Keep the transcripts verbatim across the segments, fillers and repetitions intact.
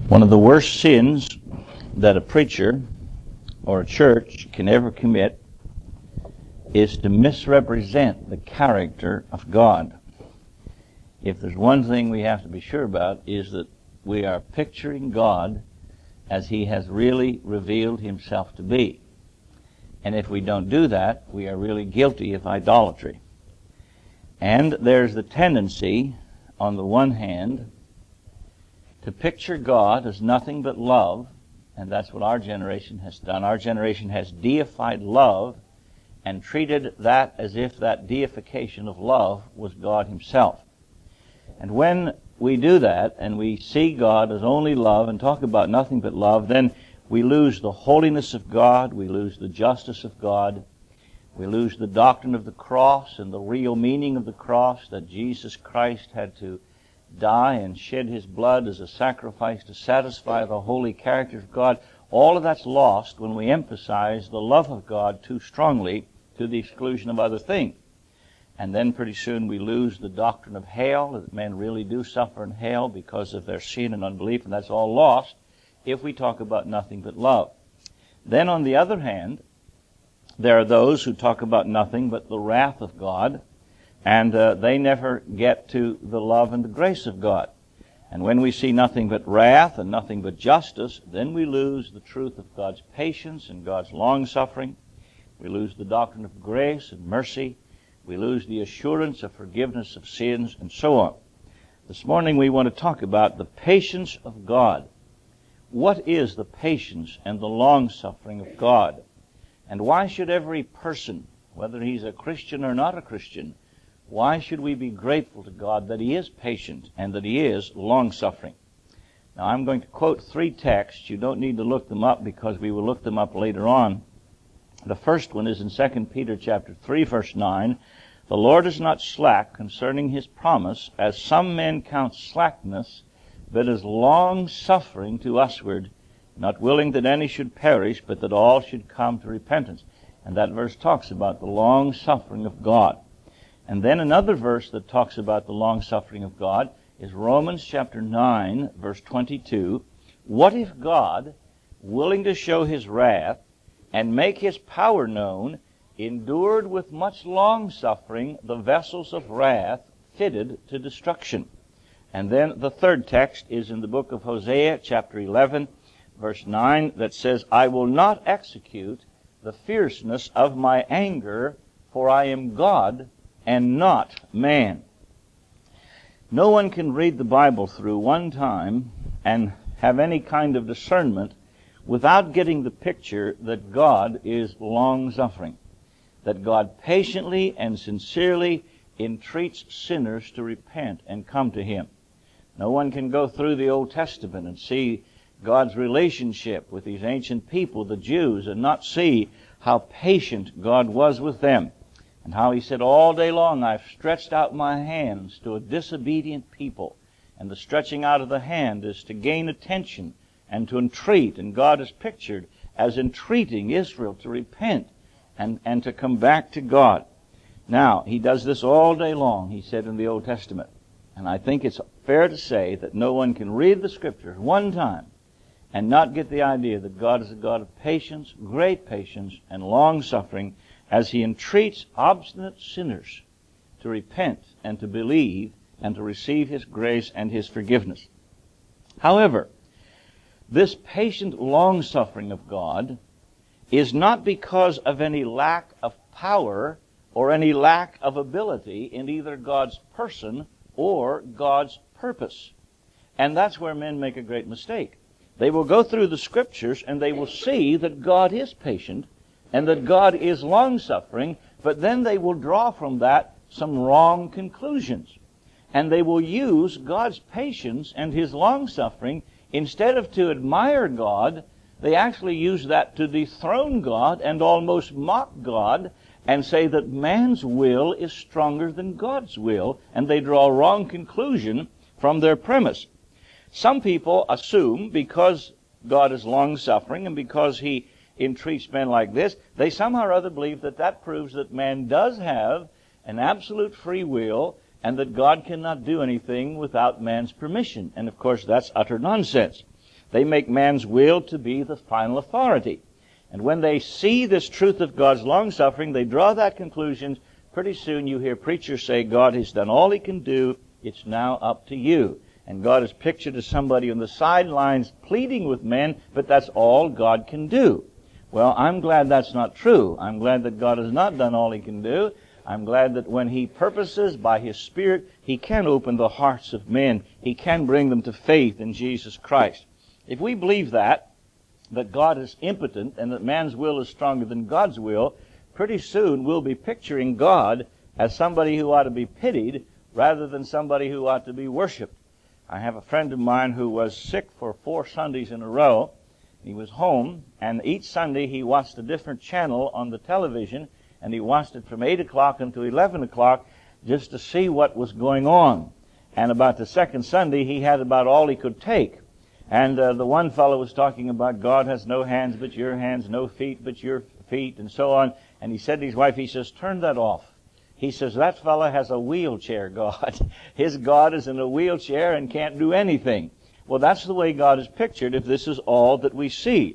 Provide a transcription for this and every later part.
One of the worst sins that a preacher or a church can ever commit is to misrepresent the character of God. If there's one thing we have to be sure about, is that we are picturing God as He has really revealed Himself to be. And if we don't do that, we are really guilty of idolatry. And there's the tendency, on the one hand, to picture God as nothing but love, and that's what our generation has done. Our generation has deified love and treated that as if that deification of love was God Himself. And when we do that, and we see God as only love and talk about nothing but love, then we lose the holiness of God, we lose the justice of God, we lose the doctrine of the cross and the real meaning of the cross, that Jesus Christ had to die and shed His blood as a sacrifice to satisfy the holy character of God. All of that's lost when we emphasize the love of God too strongly to the exclusion of other things. And then pretty soon we lose the doctrine of hell, that men really do suffer in hell because of their sin and unbelief, and that's all lost if we talk about nothing but love. Then on the other hand, there are those who talk about nothing but the wrath of God, and uh, they never get to the love and the grace of God. And when we see nothing but wrath and nothing but justice, then we lose the truth of God's patience and God's long-suffering. We lose the doctrine of grace and mercy. We lose the assurance of forgiveness of sins, and so on. This morning we want to talk about the patience of God. What is the patience and the long-suffering of God? And why should every person, whether he's a Christian or not a Christian, why should we be grateful to God that He is patient and that He is long-suffering? Now, I'm going to quote three texts. You don't need to look them up because we will look them up later on. The first one is in Second Peter chapter three, verse nine. The Lord is not slack concerning His promise, as some men count slackness, but is long-suffering to usward, not willing that any should perish, but that all should come to repentance. And that verse talks about the long-suffering of God. And then another verse that talks about the long-suffering of God is Romans chapter nine, verse twenty-two. What if God, willing to show His wrath and make His power known, endured with much long-suffering the vessels of wrath fitted to destruction? And then the third text is in the book of Hosea chapter eleven, verse nine, that says, I will not execute the fierceness of my anger, for I am God and not man. No one can read the Bible through one time and have any kind of discernment without getting the picture that God is long-suffering, that God patiently and sincerely entreats sinners to repent and come to Him. No one can go through the Old Testament and see God's relationship with these ancient people, the Jews, and not see how patient God was with them. And how He said, all day long I've stretched out my hands to a disobedient people. And the stretching out of the hand is to gain attention and to entreat. And God is pictured as entreating Israel to repent and, and to come back to God. Now, He does this all day long, He said in the Old Testament. And I think it's fair to say that no one can read the Scriptures one time and not get the idea that God is a God of patience, great patience, and long-suffering, as He entreats obstinate sinners to repent and to believe and to receive His grace and His forgiveness. However, this patient long-suffering of God is not because of any lack of power or any lack of ability in either God's person or God's purpose. And that's where men make a great mistake. They will go through the Scriptures and they will see that God is patient and that God is long-suffering, but then they will draw from that some wrong conclusions. And they will use God's patience and His long-suffering, instead of to admire God, they actually use that to dethrone God and almost mock God and say that man's will is stronger than God's will, and they draw a wrong conclusion from their premise. Some people assume because God is long-suffering and because He entreats men like this, they somehow or other believe that that proves that man does have an absolute free will and that God cannot do anything without man's permission. And of course that's utter nonsense. They make man's will to be the final authority. And when they see this truth of God's long-suffering, they draw that conclusion. Pretty soon you hear preachers say, God has done all He can do. It's now up to you. And God is pictured as somebody on the sidelines pleading with men, but that's all God can do. Well, I'm glad that's not true. I'm glad that God has not done all He can do. I'm glad that when He purposes by His Spirit, He can open the hearts of men. He can bring them to faith in Jesus Christ. If we believe that, that God is impotent and that man's will is stronger than God's will, pretty soon we'll be picturing God as somebody who ought to be pitied rather than somebody who ought to be worshipped. I have a friend of mine who was sick for four Sundays in a row. He was home, and each Sunday he watched a different channel on the television, and he watched it from eight o'clock until eleven o'clock just to see what was going on. And about the second Sunday, he had about all he could take. And uh, the one fellow was talking about God has no hands but your hands, no feet but your feet, and so on. And he said to his wife, he says, turn that off. He says, that fellow has a wheelchair God. His God is in a wheelchair and can't do anything. Well, that's the way God is pictured if this is all that we see.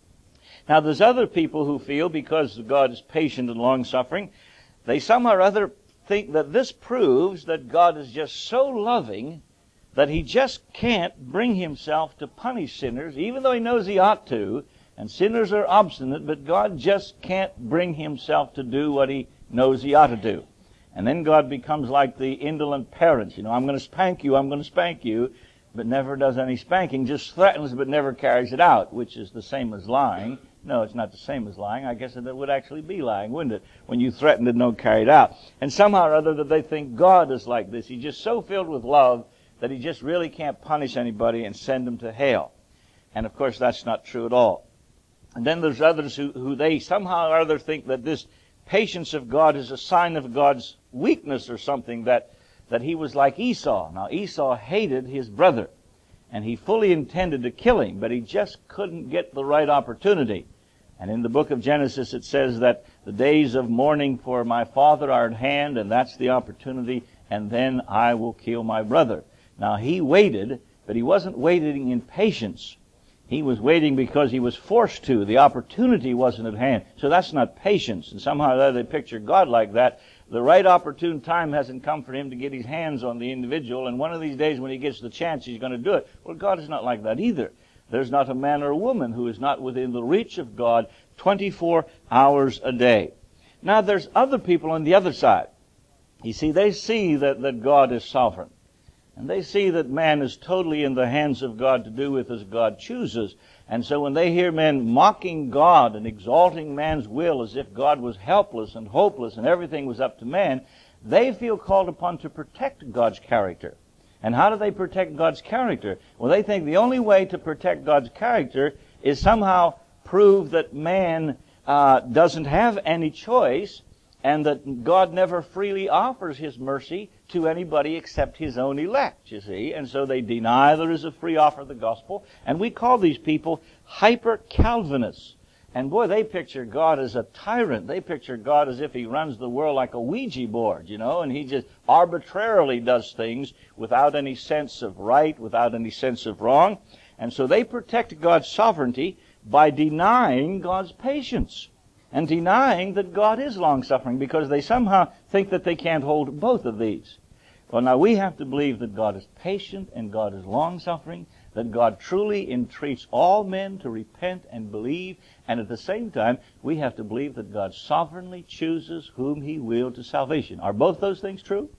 Now, there's other people who feel, because God is patient and long-suffering, they somehow or other think that this proves that God is just so loving that He just can't bring Himself to punish sinners, even though He knows He ought to. And sinners are obstinate, but God just can't bring Himself to do what He knows He ought to do. And then God becomes like the indolent parents. You know, I'm going to spank you, I'm going to spank you, but never does any spanking, just threatens but never carries it out, which is the same as lying. No, it's not the same as lying. I guess it would actually be lying, wouldn't it? When you threaten and don't carry it out. And somehow or other that they think God is like this. He's just so filled with love that He just really can't punish anybody and send them to hell. And of course that's not true at all. And then there's others who, who they somehow or other think that this patience of God is a sign of God's weakness or something, that, that He was like Esau. Now Esau hated his brother, and he fully intended to kill him, but he just couldn't get the right opportunity. And in the book of Genesis it says that the days of mourning for my father are at hand, and that's the opportunity, and then I will kill my brother. Now he waited, but he wasn't waiting in patience. He was waiting because he was forced to. The opportunity wasn't at hand. So that's not patience. And somehow or other they picture God like that. The right opportune time hasn't come for Him to get His hands on the individual, and one of these days when He gets the chance, He's going to do it. Well, God is not like that either. There's not a man or a woman who is not within the reach of God twenty-four hours a day. Now, there's other people on the other side. You see, they see that, that God is sovereign. And they see that man is totally in the hands of God to do with as God chooses. And so when they hear men mocking God and exalting man's will as if God was helpless and hopeless and everything was up to man, they feel called upon to protect God's character. And how do they protect God's character? Well, they think the only way to protect God's character is somehow prove that man uh, doesn't have any choice, and that God never freely offers His mercy to anybody except His own elect, you see. And so they deny there is a free offer of the gospel. And we call these people hyper-Calvinists. And boy, they picture God as a tyrant. They picture God as if He runs the world like a Ouija board, you know, and He just arbitrarily does things without any sense of right, without any sense of wrong. And so they protect God's sovereignty by denying God's patience and denying that God is long-suffering, because they somehow think that they can't hold both of these. Well, now we have to believe that God is patient and God is long-suffering, that God truly entreats all men to repent and believe, and at the same time, we have to believe that God sovereignly chooses whom He will to salvation. Are both those things true?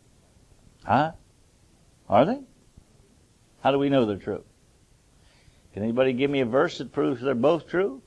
Huh? Are they? How do we know they're true? Can anybody give me a verse that proves they're both true?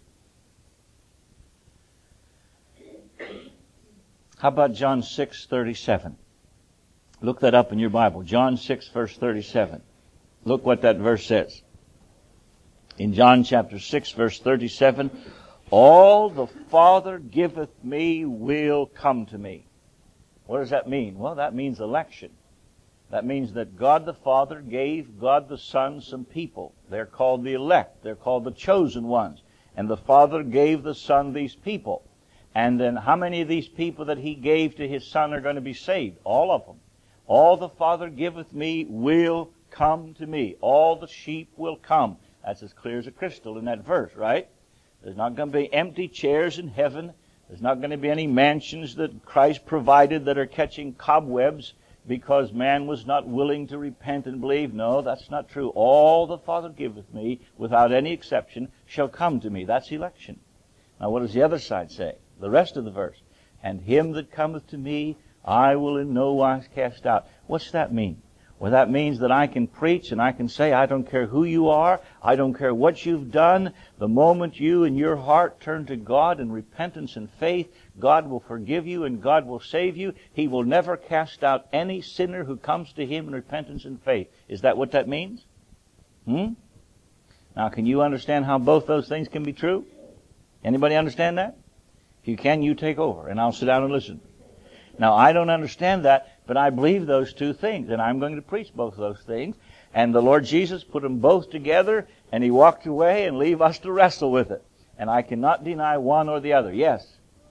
How about John six thirty-seven? Look that up in your Bible. John six, verse thirty-seven. Look what that verse says. In John chapter six, verse thirty-seven, all the Father giveth me will come to me. What does that mean? Well, that means election. That means that God the Father gave God the Son some people. They're called the elect. They're called the chosen ones. And the Father gave the Son these people. And then how many of these people that He gave to His Son are going to be saved? All of them. All the Father giveth me will come to me. All the sheep will come. That's as clear as a crystal in that verse, right? There's not going to be empty chairs in heaven. There's not going to be any mansions that Christ provided that are catching cobwebs because man was not willing to repent and believe. No, that's not true. All the Father giveth me, without any exception, shall come to me. That's election. Now what does the other side say? The rest of the verse. And him that cometh to me, I will in no wise cast out. What's that mean? Well, that means that I can preach and I can say, I don't care who you are, I don't care what you've done. The moment you in your heart turn to God in repentance and faith, God will forgive you and God will save you. He will never cast out any sinner who comes to Him in repentance and faith. Is that what that means? Hmm? Now, can you understand how both those things can be true? Anybody understand that? If you can, you take over and I'll sit down and listen. Now, I don't understand that, but I believe those two things, and I'm going to preach both those things. And the Lord Jesus put them both together, and He walked away and leave us to wrestle with it. And I cannot deny one or the other. Yes?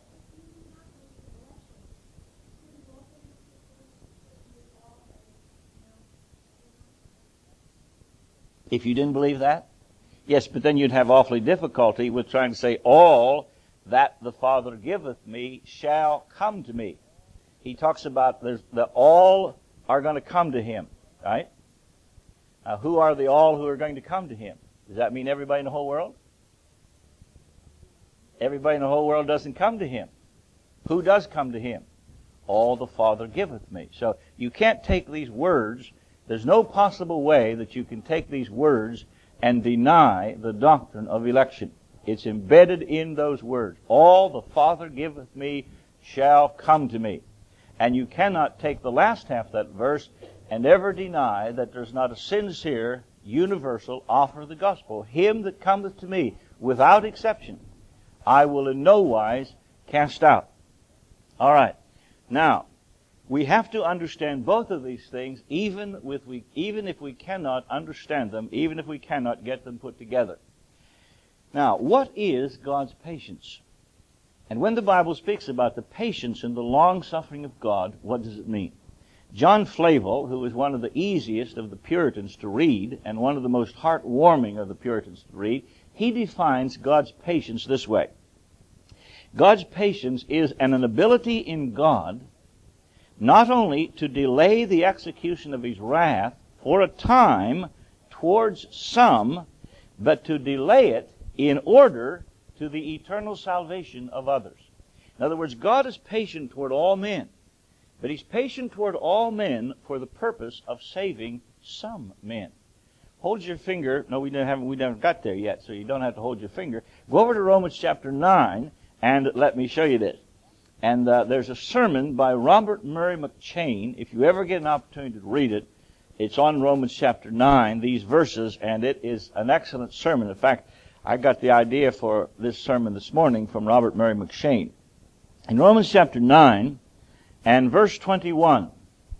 If you didn't believe that? Yes, but then you'd have awfully difficulty with trying to say, all that the Father giveth me shall come to me. He talks about there's the all are going to come to Him, right? Now, who are the all who are going to come to Him? Does that mean everybody in the whole world? Everybody in the whole world doesn't come to Him. Who does come to Him? All the Father giveth me. So you can't take these words. There's no possible way that you can take these words and deny the doctrine of election. It's embedded in those words. All the Father giveth me shall come to me. And you cannot take the last half of that verse and ever deny that there's not a sincere, universal offer of the gospel. Him that cometh to me, without exception, I will in no wise cast out. All right. Now, we have to understand both of these things, even with we, even if we cannot understand them, even if we cannot get them put together. Now, what is God's patience? And when the Bible speaks about the patience and the long-suffering of God, what does it mean? John Flavel, who was one of the easiest of the Puritans to read, and one of the most heartwarming of the Puritans to read, he defines God's patience this way. God's patience is an ability in God not only to delay the execution of His wrath for a time towards some, but to delay it in order to the eternal salvation of others. In other words, God is patient toward all men, but He's patient toward all men for the purpose of saving some men. Hold your finger. No, we haven't. We never got there yet, so you don't have to hold your finger. Go over to Romans chapter nine, and let me show you this. And uh, there's a sermon by Robert Murray McCheyne. If you ever get an opportunity to read it, it's on Romans chapter nine, these verses, and it is an excellent sermon. In fact, I got the idea for this sermon this morning from Robert Murray McCheyne. In Romans chapter nine and verse twenty-one,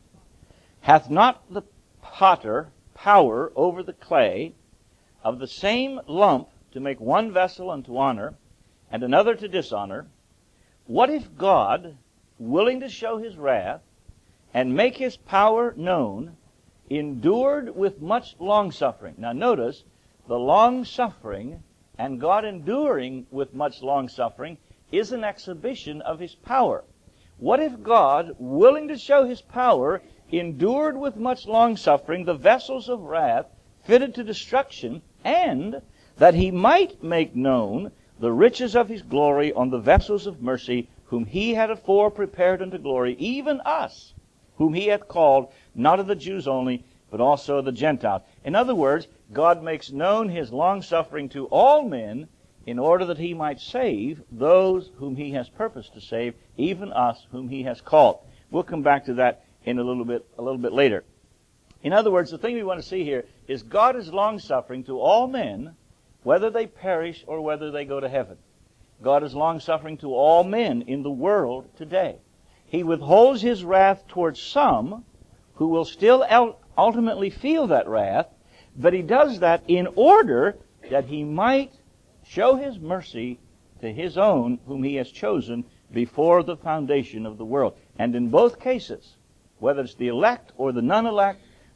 hath not the potter power over the clay of the same lump to make one vessel unto honor and another to dishonor? What if God, willing to show His wrath and make His power known, endured with much longsuffering? Now notice, the long-suffering and God enduring with much long-suffering is an exhibition of His power. What if God, willing to show His power, endured with much long-suffering the vessels of wrath fitted to destruction, and that He might make known the riches of His glory on the vessels of mercy, whom He had afore prepared unto glory, even us, whom He hath called, not of the Jews only, but also of the Gentiles. In other words, God makes known His long-suffering to all men in order that He might save those whom He has purposed to save, even us whom He has called. We'll come back to that in a little bit, a little bit later. In other words, the thing we want to see here is God is long-suffering to all men, whether they perish or whether they go to heaven. God is long-suffering to all men in the world today. He withholds His wrath towards some who will still ultimately feel that wrath, but He does that in order that He might show His mercy to His own whom He has chosen before the foundation of the world. And in both cases, whether it's the elect or the non-elect,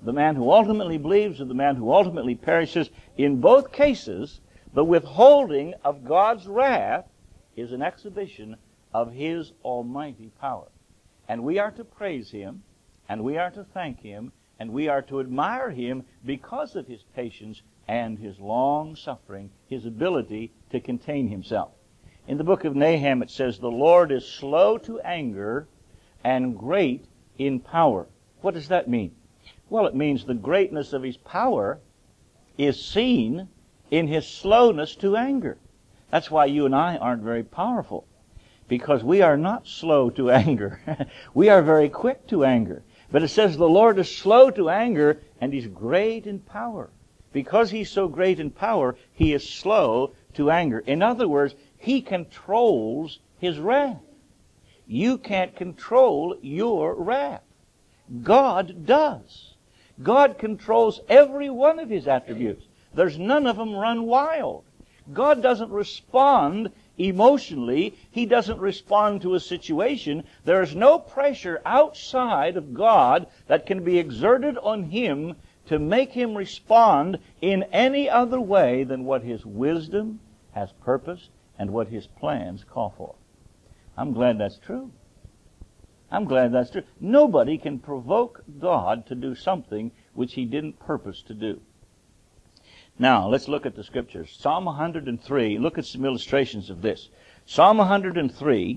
the man who ultimately believes or the man who ultimately perishes. In both cases, the withholding of God's wrath is an exhibition of His almighty power. And we are to praise Him, and we are to thank Him, and we are to admire Him because of His patience and His long suffering, His ability to contain Himself. In the book of Nahum it says, "The Lord is slow to anger and great in power." What does that mean? Well, it means the greatness of His power is seen in His slowness to anger. That's why you and I aren't very powerful, because we are not slow to anger. We are very quick to anger. But it says the Lord is slow to anger and He's great in power. Because He's so great in power, He is slow to anger. In other words, He controls His wrath. You can't control your wrath. God does. God controls every one of His attributes. There's none of them run wild. God doesn't respond emotionally. He doesn't respond to a situation. There is no pressure outside of God that can be exerted on Him to make Him respond in any other way than what His wisdom has purposed and what His plans call for. I'm glad that's true. I'm glad that's true. Nobody can provoke God to do something which He didn't purpose to do. Now, let's look at the Scriptures. Psalm one hundred three, look at some illustrations of this. Psalm one hundred three,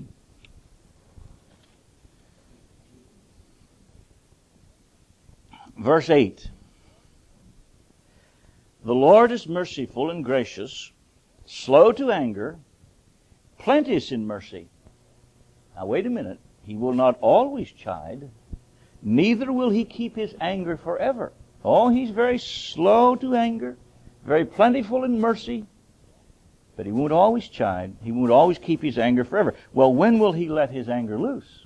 verse eight. "The Lord is merciful and gracious, slow to anger, plenteous in mercy." Now, wait a minute. He will not always chide, neither will He keep His anger forever. Oh, He's very slow to anger, very plentiful in mercy, but He won't always chide. He won't always keep His anger forever. Well, when will He let His anger loose?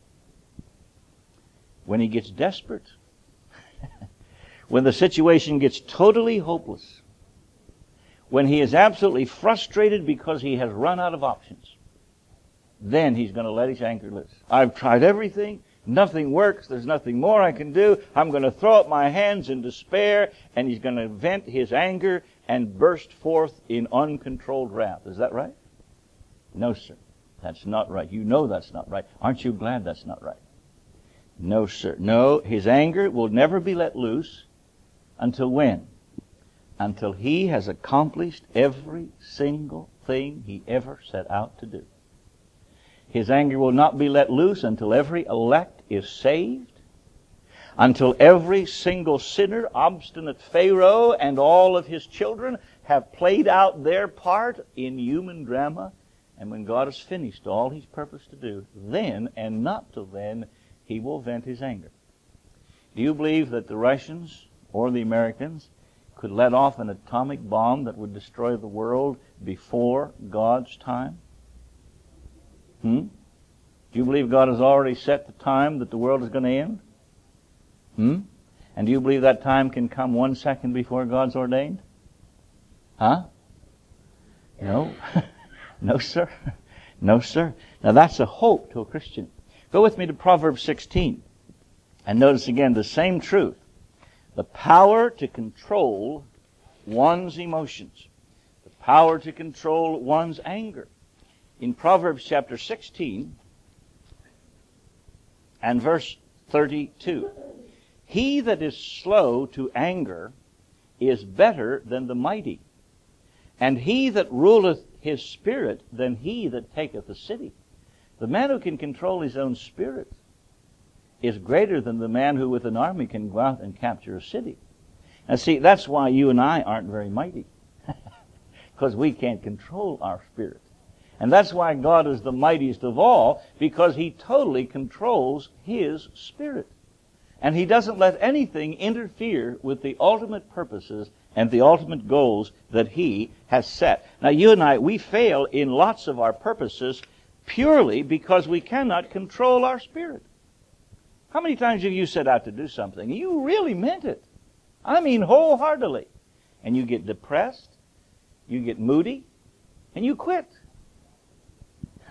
When He gets desperate. When the situation gets totally hopeless. When He is absolutely frustrated because He has run out of options. Then He's going to let His anger loose. I've tried everything. Nothing works. There's nothing more I can do. I'm going to throw up my hands in despair, and He's going to vent His anger and burst forth in uncontrolled wrath. Is that right? No, sir. That's not right. You know that's not right. Aren't you glad that's not right? No, sir. No, His anger will never be let loose until when? Until He has accomplished every single thing He ever set out to do. His anger will not be let loose until every elect is saved, until every single sinner, obstinate Pharaoh, and all of his children have played out their part in human drama. And when God has finished all He's purposed to do, then, and not till then, He will vent His anger. Do you believe that the Russians or the Americans could let off an atomic bomb that would destroy the world before God's time? Hmm? Do you believe God has already set the time that the world is going to end? Hmm? And do you believe that time can come one second before God's ordained? Huh? No. No, sir. No, sir. Now that's a hope to a Christian. Go with me to Proverbs sixteen. And notice again the same truth. The power to control one's emotions. The power to control one's anger. In Proverbs chapter sixteen and verse thirty-two. "He that is slow to anger is better than the mighty, and he that ruleth his spirit than he that taketh a city." The man who can control his own spirit is greater than the man who with an army can go out and capture a city. Now see, that's why you and I aren't very mighty. Because we can't control our spirit. And that's why God is the mightiest of all, because He totally controls His spirit. And He doesn't let anything interfere with the ultimate purposes and the ultimate goals that He has set. Now you and I, we fail in lots of our purposes purely because we cannot control our spirit. How many times have you set out to do something and you really meant it? I mean wholeheartedly. And you get depressed, you get moody, and you quit.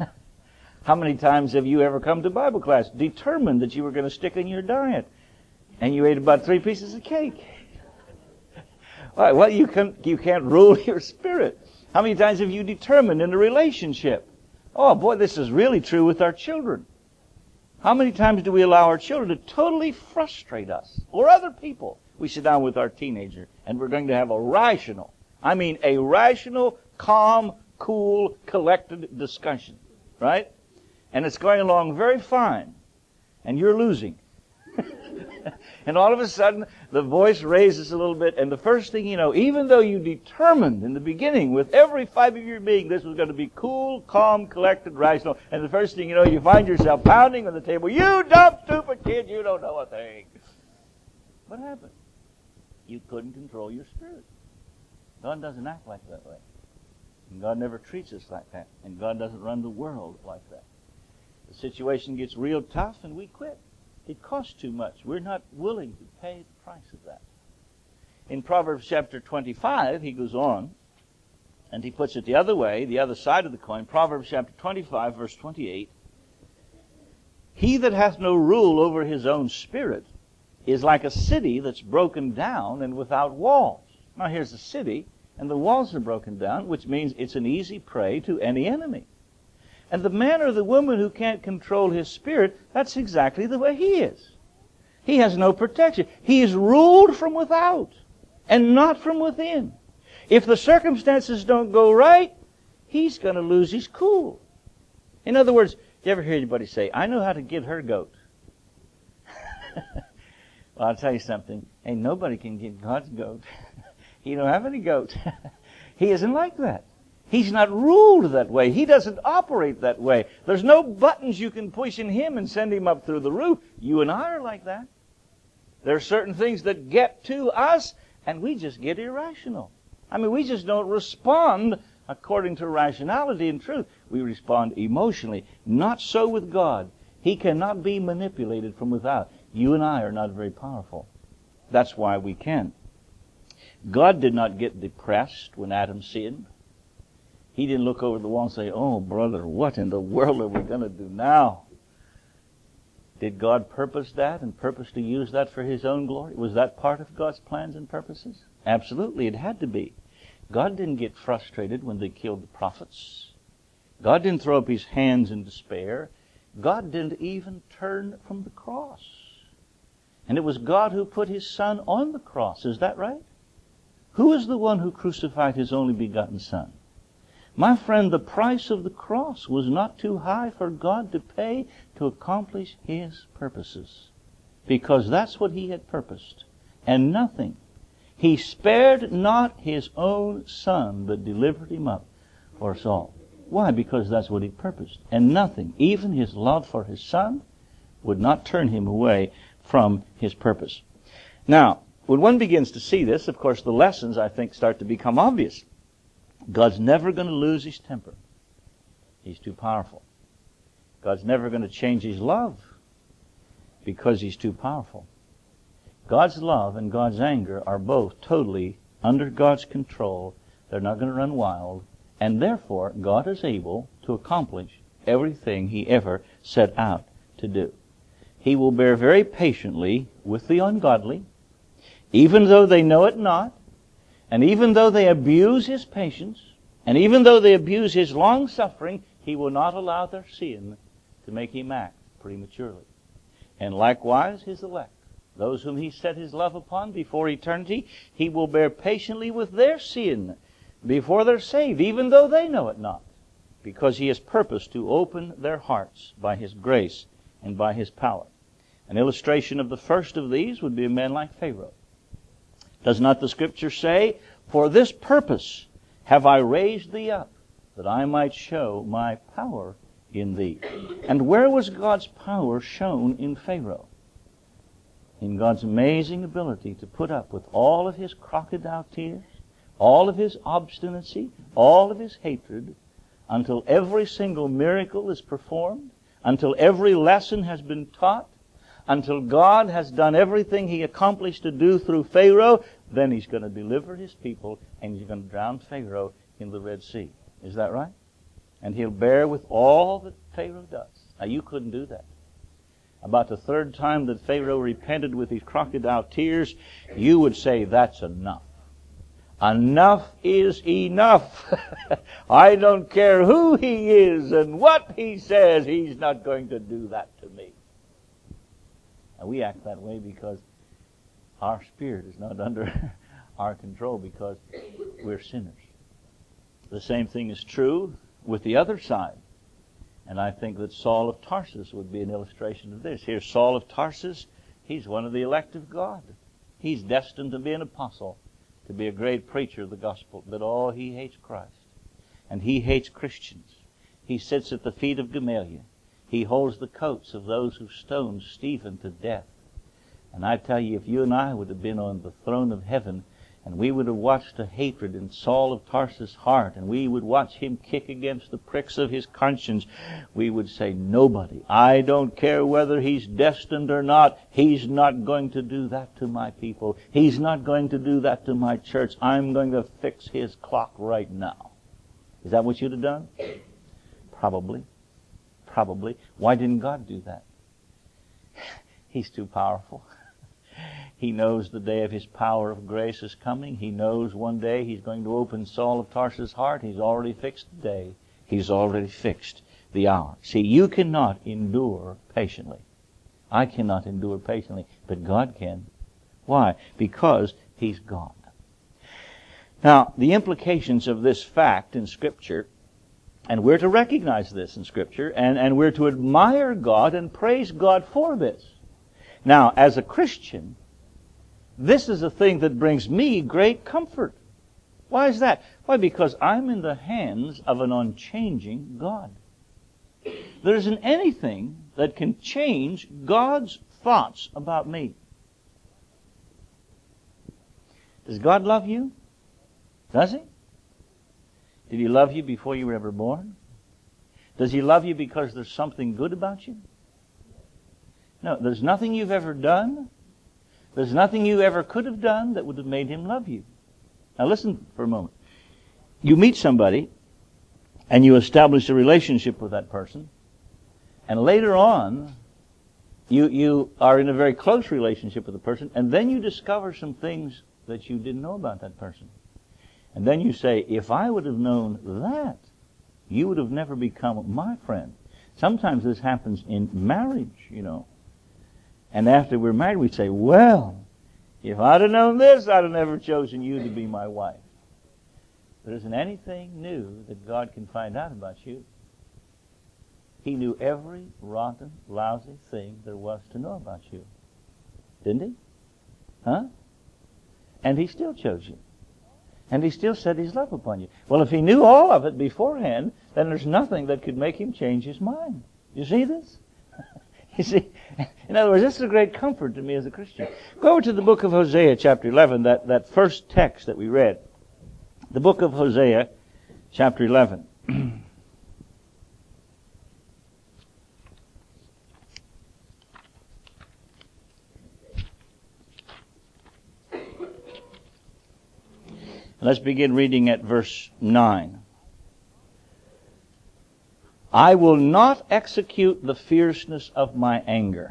How many times have you ever come to Bible class determined that you were going to stick in your diet? And you ate about three pieces of cake. All right, well, you, can, you can't rule your spirit. How many times have you determined in a relationship? Oh, boy, this is really true with our children. How many times do we allow our children to totally frustrate us or other people? We sit down with our teenager and we're going to have a rational, I mean a rational, calm, cool, collected discussion, right? And it's going along very fine, and you're losing. And all of a sudden, the voice raises a little bit, and the first thing you know, even though you determined in the beginning with every fiber of your being this was going to be cool, calm, collected, rational, and the first thing you know, you find yourself pounding on the table, you dumb, stupid kid, you don't know a thing. What happened? You couldn't control your spirit. God doesn't act like that way. And God never treats us like that. And God doesn't run the world like that. The situation gets real tough and we quit. It costs too much. We're not willing to pay the price of that. In Proverbs chapter twenty-five, he goes on, and he puts it the other way, the other side of the coin. Proverbs chapter twenty-five, verse twenty-eight. He that hath no rule over his own spirit is like a city that's broken down and without walls. Now here's a city, and the walls are broken down, which means it's an easy prey to any enemy. And the man or the woman who can't control his spirit, that's exactly the way he is. He has no protection. He is ruled from without and not from within. If the circumstances don't go right, he's going to lose his cool. In other words, you ever hear anybody say, I know how to get her goat? Well, I'll tell you something. Ain't nobody can get God's goat. He don't have any goat. He isn't like that. He's not ruled that way. He doesn't operate that way. There's no buttons you can push in him and send him up through the roof. You and I are like that. There are certain things that get to us, and we just get irrational. I mean, we just don't respond according to rationality and truth. We respond emotionally. Not so with God. He cannot be manipulated from without. You and I are not very powerful. That's why we can. God did not get depressed when Adam sinned. He didn't look over the wall and say, oh, brother, what in the world are we going to do now? Did God purpose that and purpose to use that for his own glory? Was that part of God's plans and purposes? Absolutely, it had to be. God didn't get frustrated when they killed the prophets. God didn't throw up his hands in despair. God didn't even turn from the cross. And it was God who put his Son on the cross. Is that right? Who is the one who crucified his only begotten Son? My friend, the price of the cross was not too high for God to pay to accomplish his purposes. Because that's what he had purposed. And nothing. He spared not his own Son, but delivered him up for us all. Why? Because that's what he purposed. And nothing, even his love for his Son, would not turn him away from his purpose. Now, when one begins to see this, of course, the lessons, I think, start to become obvious. God's never going to lose his temper. He's too powerful. God's never going to change his love because he's too powerful. God's love and God's anger are both totally under God's control. They're not going to run wild. And therefore, God is able to accomplish everything he ever set out to do. He will bear very patiently with the ungodly, even though they know it not, and even though they abuse his patience, and even though they abuse his long-suffering, he will not allow their sin to make him act prematurely. And likewise his elect, those whom he set his love upon before eternity, he will bear patiently with their sin before they're saved, even though they know it not, because he has purposed to open their hearts by his grace and by his power. An illustration of the first of these would be a man like Pharaoh. Does not the Scripture say, for this purpose have I raised thee up, that I might show my power in thee? And where was God's power shown in Pharaoh? In God's amazing ability to put up with all of his crocodile tears, all of his obstinacy, all of his hatred, until every single miracle is performed, until every lesson has been taught, until God has done everything he accomplished to do through Pharaoh. Then he's going to deliver his people, and he's going to drown Pharaoh in the Red Sea. Is that right? And he'll bear with all that Pharaoh does. Now, you couldn't do that. about the third time that Pharaoh repented with his crocodile tears, you would say, that's enough. Enough is enough. I don't care who he is and what he says, he's not going to do that to me. And we act that way because our spirit is not under our control, because we're sinners. The same thing is true with the other side. And I think that Saul of Tarsus would be an illustration of this. Here's Saul of Tarsus. He's one of the elect of God. He's destined to be an apostle, to be a great preacher of the gospel. But oh, he hates Christ. And he hates Christians. He sits at the feet of Gamaliel. He holds the coats of those who stoned Stephen to death. And I tell you, if you and I would have been on the throne of heaven, and we would have watched the hatred in Saul of Tarsus' heart, and we would watch him kick against the pricks of his conscience, we would say, nobody, I don't care whether he's destined or not, he's not going to do that to my people. He's not going to do that to my church. I'm going to fix his clock right now. Is that what you'd have done? Probably. Probably. Why didn't God do that? He's too powerful. He knows the day of his power of grace is coming. He knows one day he's going to open Saul of Tarsus' heart. He's already fixed the day. He's already fixed the hour. See, you cannot endure patiently. I cannot endure patiently, but God can. Why? Because he's God. Now, the implications of this fact in Scripture, and we're to recognize this in Scripture, and, and we're to admire God and praise God for this. Now, as a Christian, this is a thing that brings me great comfort. Why is that? Why? Because I'm in the hands of an unchanging God. There isn't anything that can change God's thoughts about me. Does God love you? Does he? Did he love you before you were ever born? Does he love you because there's something good about you? No, there's nothing you've ever done. There's nothing you ever could have done that would have made him love you. Now listen for a moment. You meet somebody, and you establish a relationship with that person, and later on, you, you are in a very close relationship with the person, and then you discover some things that you didn't know about that person. And then you say, if I would have known that, you would have never become my friend. Sometimes this happens in marriage, you know. And after we're married, we say, well, if I'd have known this, I'd have never chosen you to be my wife. There isn't anything new that God can find out about you. He knew every rotten, lousy thing there was to know about you. Didn't he? Huh? And he still chose you. And he still set his love upon you. Well, if he knew all of it beforehand, then there's nothing that could make him change his mind. You see this? You see, in other words, this is a great comfort to me as a Christian. Go over to the book of Hosea, chapter eleven, that, that first text that we read. The book of Hosea, chapter eleven. Let's begin reading at verse nine. I will not execute the fierceness of my anger.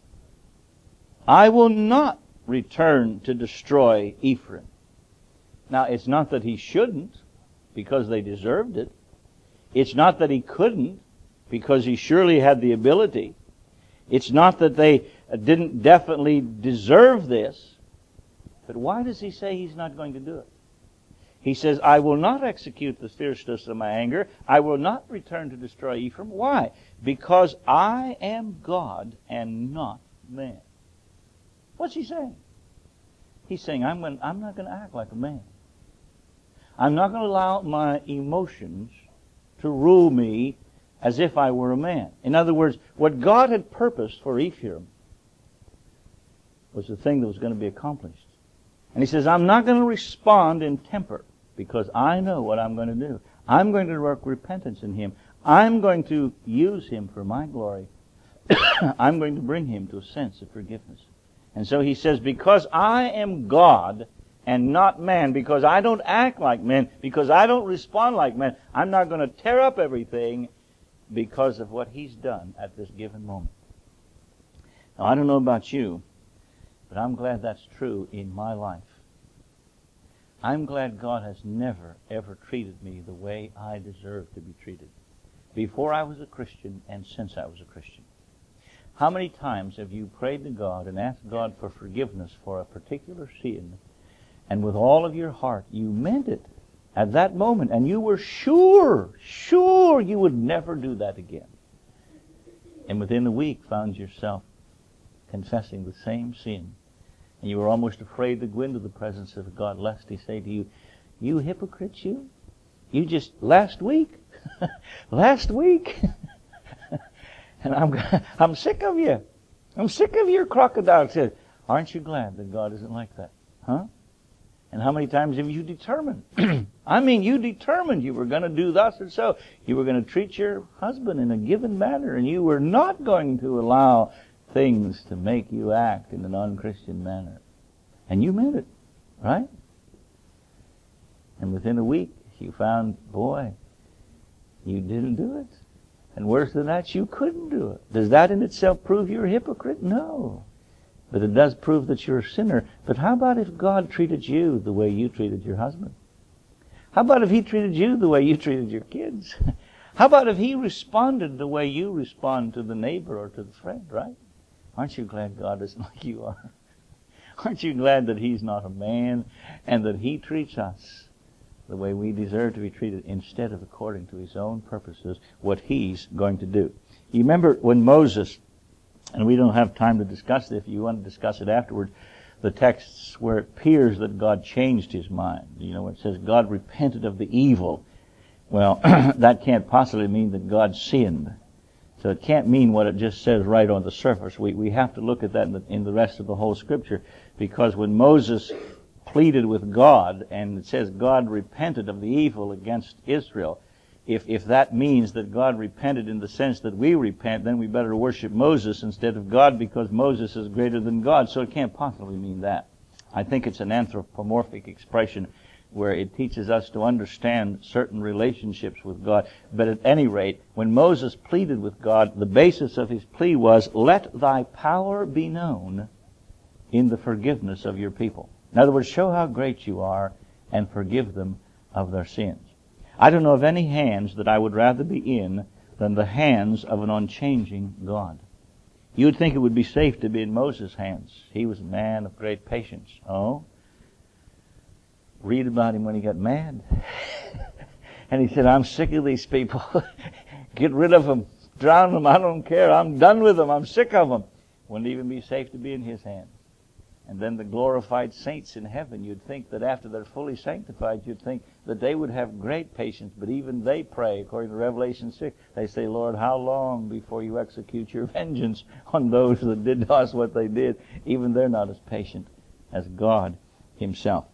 I will not return to destroy Ephraim. Now, it's not that he shouldn't, because they deserved it. It's not that he couldn't, because he surely had the ability. It's not that they didn't definitely deserve this. But why does he say he's not going to do it? He says, I will not execute the fierceness of my anger. I will not return to destroy Ephraim. Why? Because I am God and not man. What's he saying? He's saying, I'm, going, I'm not going to act like a man. I'm not going to allow my emotions to rule me as if I were a man. In other words, what God had purposed for Ephraim was the thing that was going to be accomplished. And he says, I'm not going to respond in temper, because I know what I'm going to do. I'm going to work repentance in him. I'm going to use him for my glory. I'm going to bring him to a sense of forgiveness. And so he says, because I am God and not man, because I don't act like men, because I don't respond like men, I'm not going to tear up everything because of what he's done at this given moment. Now, I don't know about you, but I'm glad that's true in my life. I'm glad God has never, ever treated me the way I deserve to be treated, before I was a Christian and since I was a Christian. How many times have you prayed to God and asked God for forgiveness for a particular sin, and with all of your heart you meant it at that moment, and you were sure, sure you would never do that again, and within a week found yourself confessing the same sin, and you were almost afraid to go into the presence of God lest He say to you, "You hypocrite, you! You just last week, last week." And I'm I'm sick of you. I'm sick of your crocodile tears. Aren't you glad that God isn't like that? Huh? And how many times have you determined? I mean, you determined you were going to do thus and so. You were going to treat your husband in a given manner, and you were not going to allow things to make you act in a non-Christian manner. And you meant it, right? And within a week, you found, boy, you didn't do it. And worse than that, you couldn't do it. Does that in itself prove you're a hypocrite? No. But it does prove that you're a sinner. But how about if God treated you the way you treated your husband? How about if He treated you the way you treated your kids? How about if He responded the way you respond to the neighbor or to the friend, right? Aren't you glad God isn't like you are? Aren't you glad that He's not a man and that He treats us the way we deserve to be treated instead of according to His own purposes, what He's going to do? You remember when Moses, and we don't have time to discuss it, if you want to discuss it afterward, the texts where it appears that God changed His mind. You know, it says God repented of the evil. Well, that can't possibly mean that God sinned. So it can't mean what it just says right on the surface. We we have to look at that in the, in the rest of the whole Scripture, because when Moses pleaded with God, and it says God repented of the evil against Israel, if if that means that God repented in the sense that we repent, then we better worship Moses instead of God, because Moses is greater than God. So it can't possibly mean that. I think it's an anthropomorphic expression where it teaches us to understand certain relationships with God. But at any rate, when Moses pleaded with God, the basis of his plea was, "Let thy power be known in the forgiveness of your people." In other words, show how great you are and forgive them of their sins. I don't know of any hands that I would rather be in than the hands of an unchanging God. You would think it would be safe to be in Moses' hands. He was a man of great patience. Oh? Read about him when he got mad. And he said, "I'm sick of these people. Get rid of them. Drown them. I don't care. I'm done with them. I'm sick of them." Wouldn't even be safe to be in His hands. And then the glorified saints in heaven, you'd think that after they're fully sanctified, you'd think that they would have great patience. But even they pray, according to Revelation six, they say, "Lord, how long before you execute your vengeance on those that did to us what they did?" Even they're not as patient as God Himself.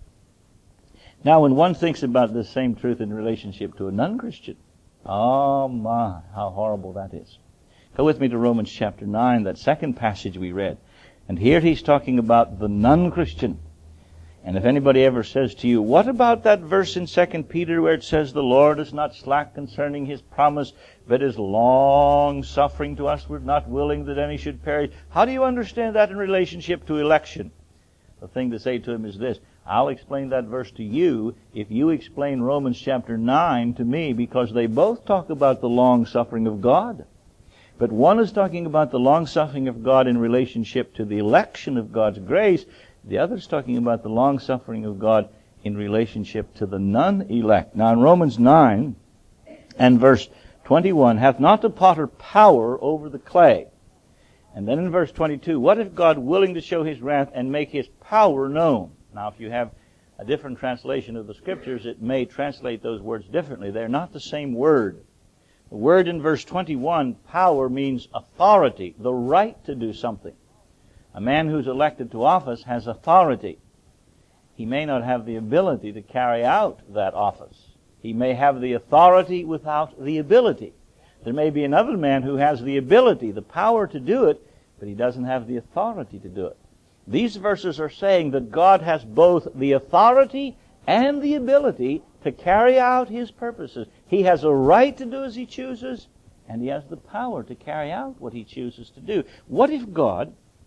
Now, when one thinks about this same truth in relationship to a non-Christian, oh my, how horrible that is. Go with me to Romans chapter nine, that second passage we read. And here he's talking about the non-Christian. And if anybody ever says to you, "What about that verse in Second Peter where it says the Lord is not slack concerning His promise, but is long-suffering to us, we're not willing that any should perish"? How do you understand that in relationship to election? The thing to say to him is this: I'll explain that verse to you if you explain Romans chapter nine to me, because they both talk about the long-suffering of God. But one is talking about the long-suffering of God in relationship to the election of God's grace. The other is talking about the long-suffering of God in relationship to the non-elect. Now in Romans nine and verse twenty-one, "Hath not the potter power over the clay?" And then in verse twenty-two, "What if God, willing to show His wrath and make His power known?" Now if you have a different translation of the Scriptures, it may translate those words differently. They're not the same word. The word in verse twenty-one, power, means authority, the right to do something. A man who's elected to office has authority. He may not have the ability to carry out that office. He may have the authority without the ability. There may be another man who has the ability, the power to do it, but he doesn't have the authority to do it. These verses are saying that God has both the authority and the ability to carry out His purposes. He has a right to do as He chooses, and He has the power to carry out what He chooses to do. What if God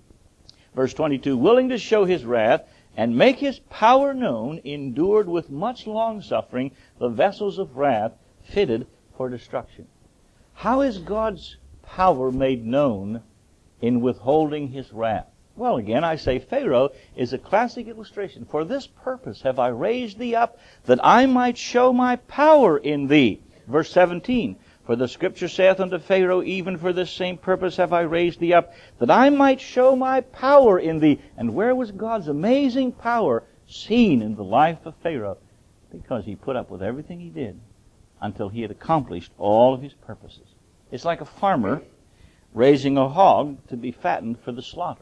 Verse twenty-two, willing to show his wrath and make his power known, endured with much long-suffering the vessels of wrath fitted for destruction. How is God's power made known in withholding his wrath? Well, again, I say Pharaoh is a classic illustration. For this purpose have I raised thee up, that I might show my power in thee. Verse seventeen, for the Scripture saith unto Pharaoh, even for this same purpose have I raised thee up, that I might show my power in thee. And where was God's amazing power seen in the life of Pharaoh? Because he put up with everything he did until he had accomplished all of his purposes. It's like a farmer raising a hog to be fattened for the slaughter.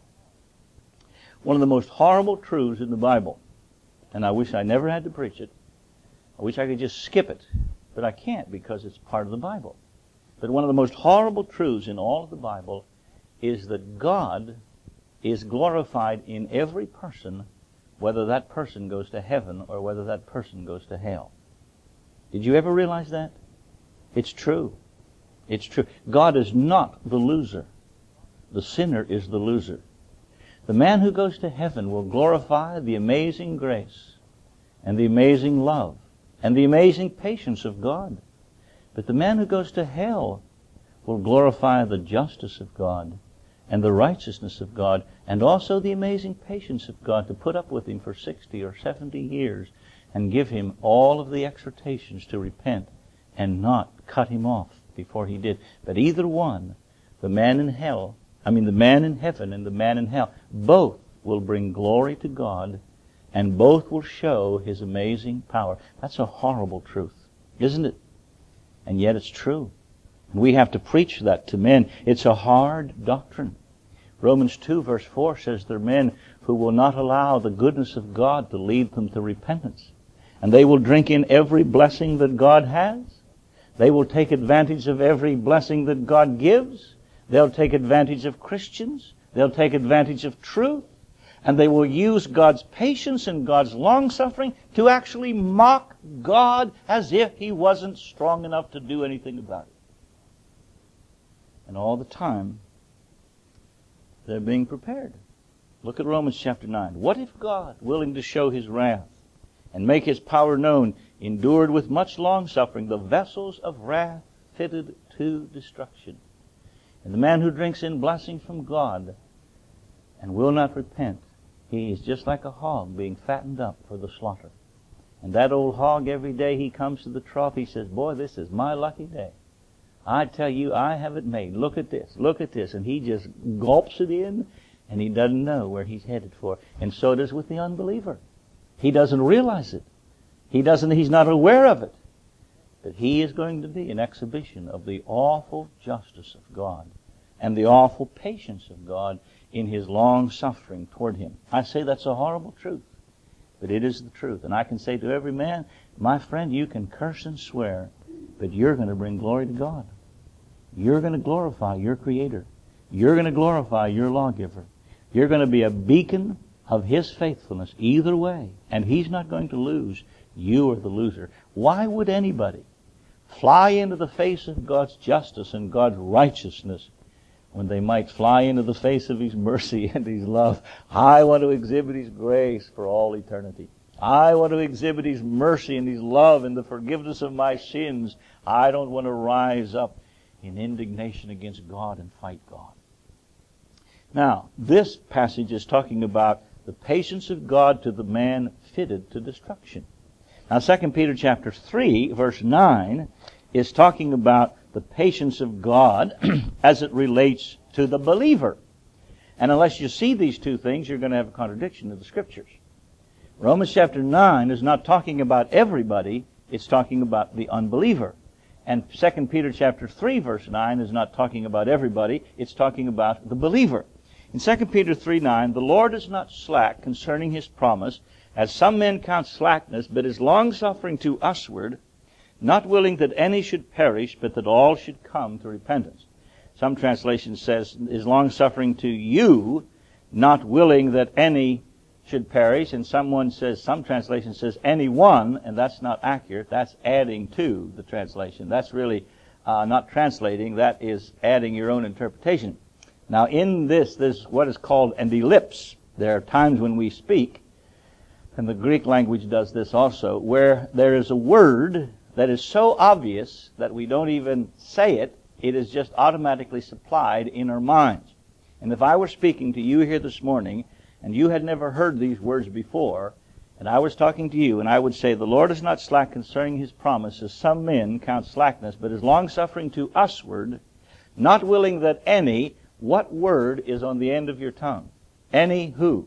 One of the most horrible truths in the Bible, and I wish I never had to preach it. I wish I could just skip it, but I can't because it's part of the Bible. But one of the most horrible truths in all of the Bible is that God is glorified in every person, whether that person goes to heaven or whether that person goes to hell. Did you ever realize that? It's true. It's true. God is not the loser. The sinner is the loser. The man who goes to heaven will glorify the amazing grace and the amazing love and the amazing patience of God. But the man who goes to hell will glorify the justice of God and the righteousness of God and also the amazing patience of God to put up with him for sixty or seventy years and give him all of the exhortations to repent and not cut him off before he did. But either one, the man in hell, I mean the man in heaven and the man in hell, both will bring glory to God and both will show his amazing power. That's a horrible truth, isn't it? And yet it's true. And we have to preach that to men. It's a hard doctrine. Romans two verse four says there are men who will not allow the goodness of God to lead them to repentance. And they will drink in every blessing that God has. They will take advantage of every blessing that God gives. They'll take advantage of Christians. They'll take advantage of truth. And they will use God's patience and God's long-suffering to actually mock God as if He wasn't strong enough to do anything about it. And all the time, they're being prepared. Look at Romans chapter nine. What if God, willing to show His wrath and make His power known, endured with much long-suffering the vessels of wrath fitted to destruction? And the man who drinks in blessing from God and will not repent, he is just like a hog being fattened up for the slaughter. And that old hog, every day he comes to the trough, he says, boy, this is my lucky day. I tell you, I have it made. Look at this. Look at this. And he just gulps it in, and he doesn't know where he's headed for. And so it is with the unbeliever. He doesn't realize it. He doesn't, he's not aware of it. But he is going to be an exhibition of the awful justice of God and the awful patience of God in His long suffering toward him. I say that's a horrible truth, but it is the truth. And I can say to every man, my friend, you can curse and swear, but you're going to bring glory to God. You're going to glorify your Creator. You're going to glorify your lawgiver. You're going to be a beacon of His faithfulness either way, and He's not going to lose. You are the loser. Why would anybody fly into the face of God's justice and God's righteousness when they might fly into the face of His mercy and His love? I want to exhibit His grace for all eternity. I want to exhibit His mercy and His love and the forgiveness of my sins. I don't want to rise up in indignation against God and fight God. Now, this passage is talking about the patience of God to the man fitted to destruction. Now, Second Peter chapter three, verse nine, is talking about the patience of God as it relates to the believer. And unless you see these two things, you're going to have a contradiction to the Scriptures. Romans chapter nine is not talking about everybody, it's talking about the unbeliever. And Second Peter chapter three, verse nine is not talking about everybody, it's talking about the believer. In Second Peter three nine, the Lord is not slack concerning His promise, as some men count slackness, but is longsuffering to usward, not willing that any should perish, but that all should come to repentance. Some translation says, is longsuffering to you, not willing that any should perish. And someone says, some translation says anyone, and that's not accurate. That's adding to the translation. That's really uh, not translating. That is adding your own interpretation. Now in this, there's what is called an ellipse. There are times when we speak, and the Greek language does this also, where there is a word that is so obvious that we don't even say it, it is just automatically supplied in our minds. And if I were speaking to you here this morning, and you had never heard these words before, and I was talking to you, and I would say, the Lord is not slack concerning His promise, as some men count slackness, but is long-suffering to usward, not willing that any, what word is on the end of your tongue? Any who?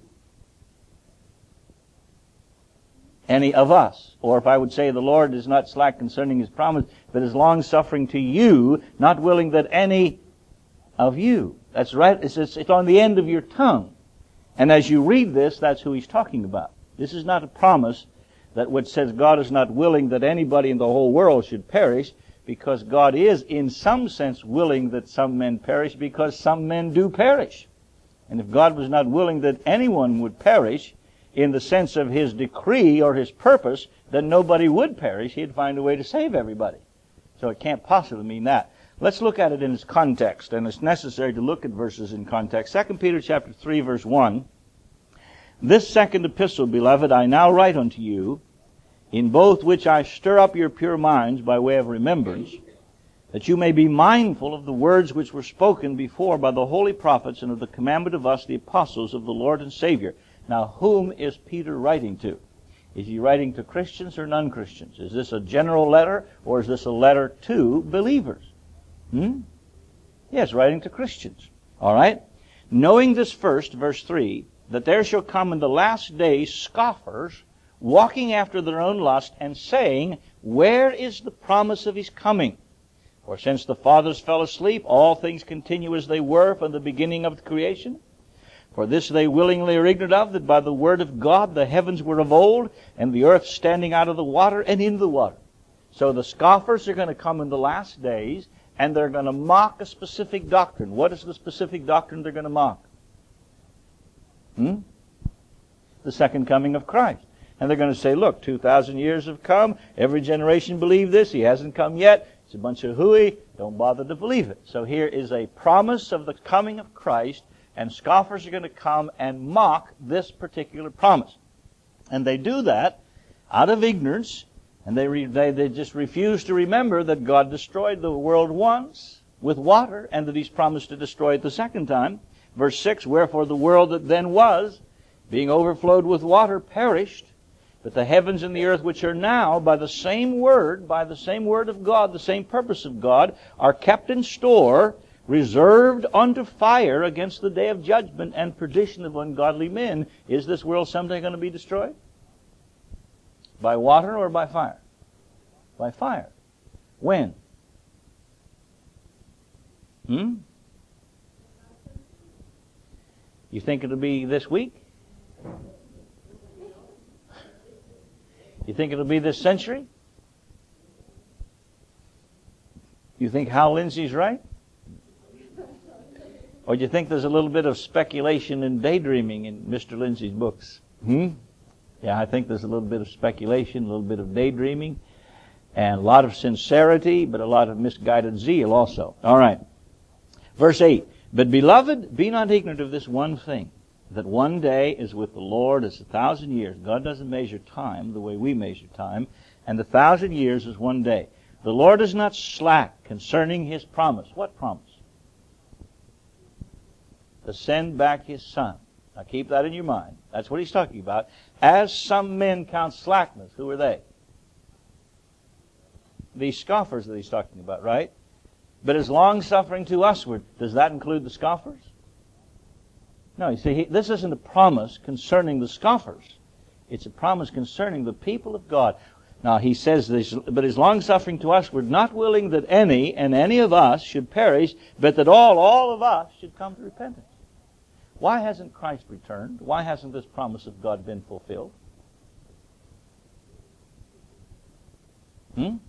Any of us. Or if I would say, the Lord is not slack concerning His promise, but is long-suffering to you, not willing that any of you. That's right. It's, it's, it's on the end of your tongue. And as you read this, that's who He's talking about. This is not a promise that which says God is not willing that anybody in the whole world should perish, because God is in some sense willing that some men perish, because some men do perish. And if God was not willing that anyone would perish in the sense of His decree or His purpose, then nobody would perish. He'd find a way to save everybody. So it can't possibly mean that. Let's look at it in its context, and it's necessary to look at verses in context. Second Peter chapter three, verse one. This second epistle, beloved, I now write unto you, in both which I stir up your pure minds by way of remembrance, that you may be mindful of the words which were spoken before by the holy prophets, and of the commandment of us, the apostles of the Lord and Savior. Now, whom is Peter writing to? Is he writing to Christians or non-Christians? Is this a general letter, or is this a letter to believers? Hmm? Yes, writing to Christians. All right? Knowing this first, verse three, that there shall come in the last days scoffers, walking after their own lust, and saying, where is the promise of His coming? For since the fathers fell asleep, all things continue as they were from the beginning of the creation. For this they willingly are ignorant of, that by the word of God the heavens were of old, and the earth standing out of the water and in the water. So the scoffers are going to come in the last days, and they're going to mock a specific doctrine. What is the specific doctrine they're going to mock? Hmm? The second coming of Christ. And they're going to say, look, two thousand years have come, every generation believed this, He hasn't come yet, it's a bunch of hooey, don't bother to believe it. So here is a promise of the coming of Christ, and scoffers are going to come and mock this particular promise. And they do that out of ignorance, and they, re- they, they just refuse to remember that God destroyed the world once with water, and that He's promised to destroy it the second time. Verse six, wherefore the world that then was, being overflowed with water, perished, but the heavens and the earth which are now, by the same word, by the same word of God, the same purpose of God, are kept in store, reserved unto fire against the day of judgment and perdition of ungodly men. Is this world someday going to be destroyed? By water or by fire? By fire. When? Hmm? You think it'll be this week? You think it'll be this century? You think Hal Lindsey's right? Or do you think there's a little bit of speculation and daydreaming in Mister Lindsey's books? Hmm? Yeah, I think there's a little bit of speculation, a little bit of daydreaming, and a lot of sincerity, but a lot of misguided zeal also. All right. Verse eight. But beloved, be not ignorant of this one thing, that one day is with the Lord as a thousand years. God doesn't measure time the way we measure time, and a thousand years is one day. The Lord is not slack concerning His promise. What promise? To send back His Son. Now keep that in your mind. That's what He's talking about. As some men count slackness. Who are they? These scoffers that He's talking about, right? But is long-suffering to usward. Does that include the scoffers? No, you see, he, this isn't a promise concerning the scoffers. It's a promise concerning the people of God. Now, he says this, but is long-suffering to usward, not willing that any, and any of us, should perish, but that all, all of us, should come to repentance. Why hasn't Christ returned? Why hasn't this promise of God been fulfilled? Hmm?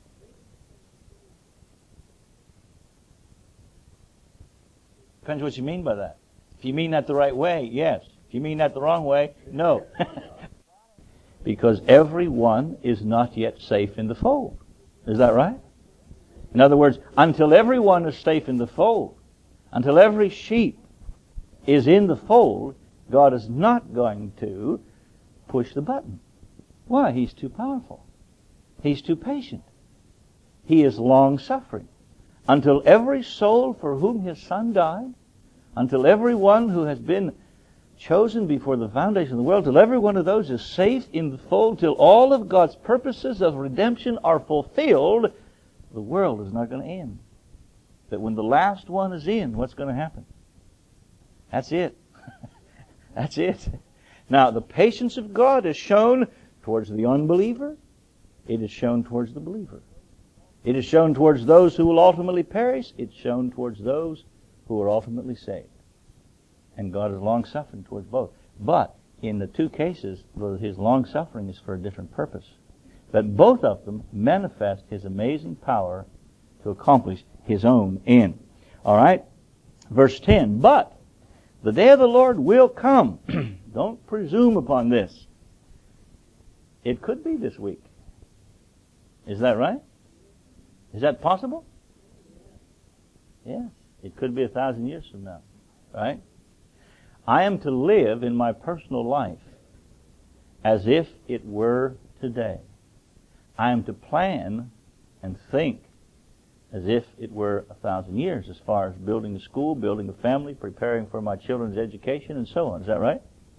Depends what you mean by that. If you mean that the right way, yes. If you mean that the wrong way, no. Because everyone is not yet safe in the fold. Is that right? In other words, until everyone is safe in the fold, Until every sheep is in the fold, God is not going to push the button. Why? He's too powerful. He's too patient. He is long-suffering. Until every soul for whom His Son died, until every one who has been chosen before the foundation of the world, till every one of those is safe in the fold, till all of God's purposes of redemption are fulfilled, the world is not going to end. That when the last one is in, what's going to happen? That's it. That's it. Now, the patience of God is shown towards the unbeliever. It is shown towards the believer. It is shown towards those who will ultimately perish. It's shown towards those who are ultimately saved. And God is long-suffering towards both. But in the two cases, His long-suffering is for a different purpose. But both of them manifest His amazing power to accomplish His own end. All right? Verse ten, but the day of the Lord will come. Don't presume upon this. It could be this week. Is that right? Is that possible? Yes. It could be a thousand years from now. Right? I am to live in my personal life as if it were today. I am to plan and think as if it were a thousand years, as far as building a school, building a family, preparing for my children's education, and so on. Is that right?